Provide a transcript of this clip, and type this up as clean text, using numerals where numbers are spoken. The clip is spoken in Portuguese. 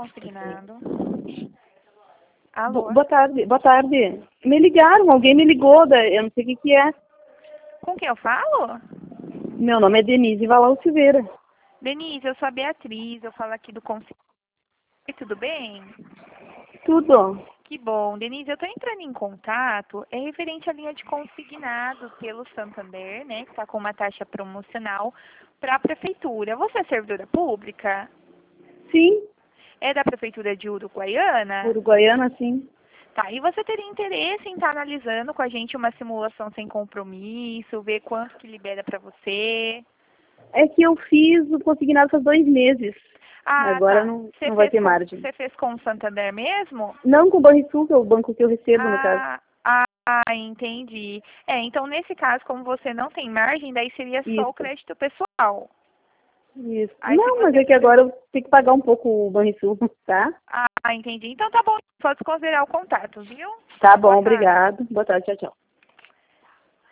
consignado. Alô? Boa tarde, boa tarde. Me ligaram, alguém me ligou, eu não sei o que é. Com quem eu falo? Meu nome é Denise Valau Silveira. Denise, eu sou a Beatriz, eu falo aqui do conselho. Tudo bem? Tudo. Que bom. Denise, eu estou entrando em contato, é referente à linha de consignado pelo Santander, né, que está com uma taxa promocional para a prefeitura. Você é servidora pública? Sim, É da prefeitura de Uruguaiana? uruguaiana, sim. Tá, e você teria interesse em estar analisando com a gente uma simulação sem compromisso, ver quanto que libera para você? É que eu fiz o consignado faz 2 meses. Ah, Agora tá. não vai ter margem. Você fez com o Santander mesmo? Não com o Banrisul, que é o banco que eu recebo, no caso. Entendi. Então nesse caso, como você não tem margem, daí seria só o Isso, crédito pessoal. isso. Aí se Não, mas você é que agora eu tenho que pagar um pouco o Banrisul, tá? entendi. Então tá bom, pode considerar o contato, viu? Tá Boa bom, tarde. obrigado. Boa tarde, tchau, tchau.